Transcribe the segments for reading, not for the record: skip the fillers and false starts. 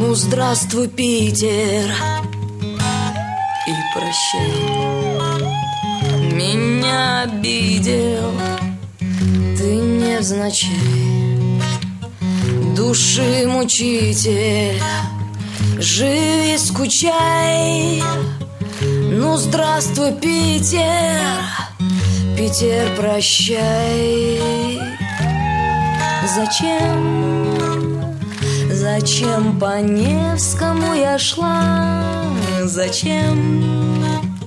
Ну, здравствуй, Питер, и прощай. Меня обидел ты невзначай. Души мучитель, живи, скучай. Ну, здравствуй, Питер, Питер, прощай. Зачем по Невскому я шла? Зачем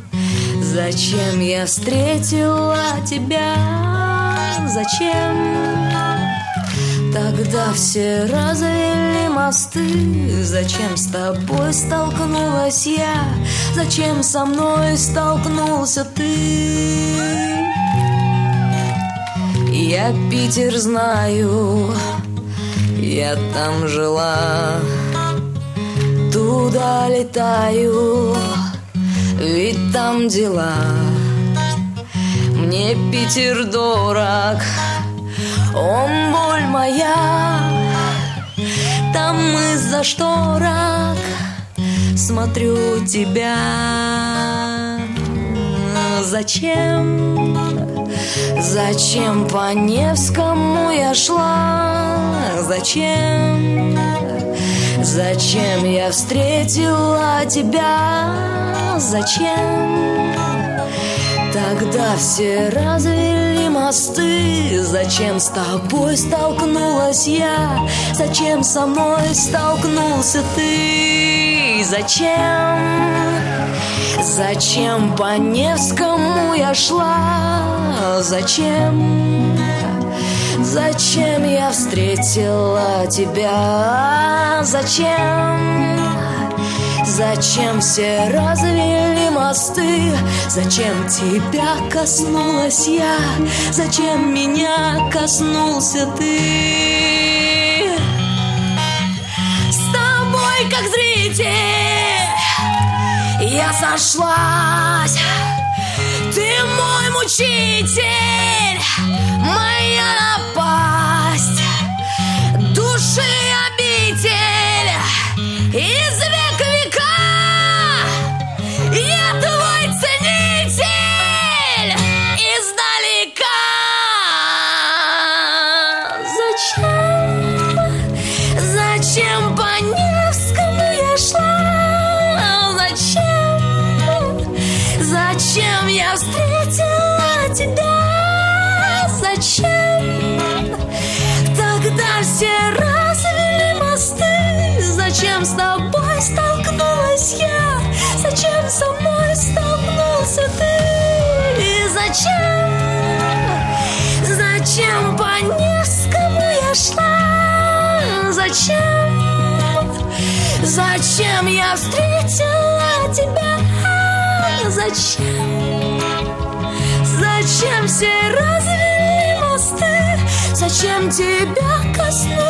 я встретила тебя? Зачем тогда все развели мосты? Зачем с тобой столкнулась я? Зачем со мной столкнулся ты? Я Питер знаю, я там жила, туда летаю, ведь там дела. Мне Питер дорог, он боль моя. Там из-за шторок смотрю тебя. Зачем по Невскому я шла? Зачем я встретила тебя? Зачем тогда все развели мосты? Зачем с тобой столкнулась я? Зачем со мной столкнулся ты? Зачем по Невскому я шла? Зачем я встретила тебя? Зачем все развели мосты? Зачем тебя коснулась я? Зачем меня коснулся ты? С тобой как зритель я сошлась. Ты мой мучитель, моя напасть, души обитель из века века. Я твой ценитель издалека. Зачем по Невскому я шла? Зачем я встретила тебя? Зачем тогда все развели мосты? Зачем с тобой столкнулась я? Зачем со мной столкнулся ты? И зачем по Невскому я шла? Зачем я встретила тебя? Зачем все развели мосты? Зачем тебя коснулась?